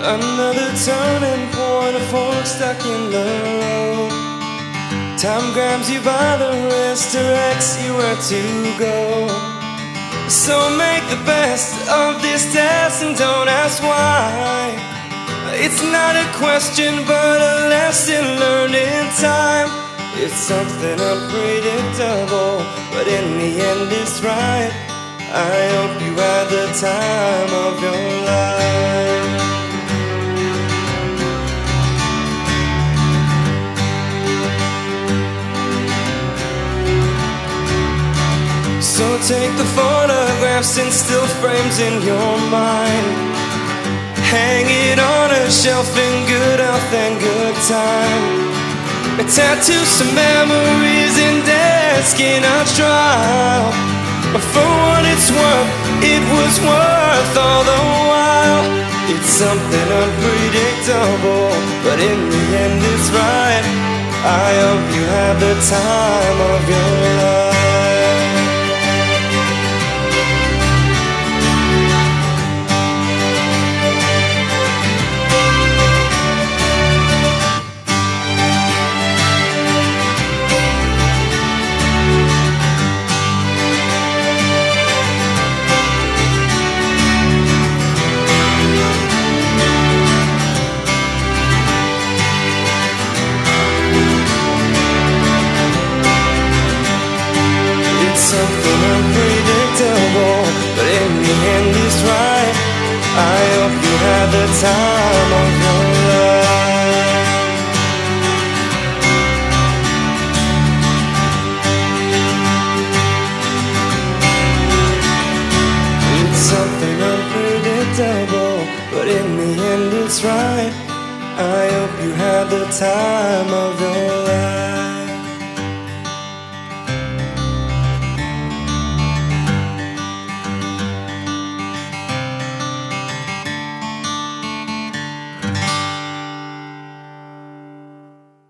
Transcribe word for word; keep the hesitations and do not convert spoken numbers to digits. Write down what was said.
Another turning point, a fork stuck in the road. Time grabs you by the wrist, directs you where to go. So make the best of this test and don't ask why. It's not a question but a lesson learned in time. It's something unpredictable, but in the end it's right. I hope you had the time of your life. So take the photographs and still frames in your mind. Hang it on a shelf in good health and good time. Tattoo some memories and desk in a trial. But for what it's worth, it was worth all the while. It's something unpredictable, but in the end it's right. I hope you had the time of your life. Something unpredictable, but in the end it's right. I hope you had the time of your life. It's something unpredictable, but in the end it's right. I hope you had the time of your life.